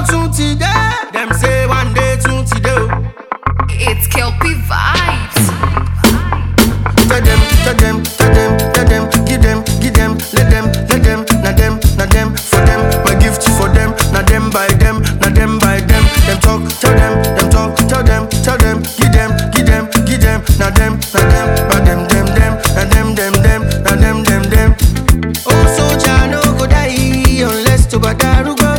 today. Them say one day today. It's Kelpie Vibes. Tell them, tell them, tell them, tell them, give them, let them, na them, for them, my gift for them, na them by them, na them by them. Them talk, tell them, tell them, give them, na them, by them, na them. Oh, soldier no go die unless to Badaru go.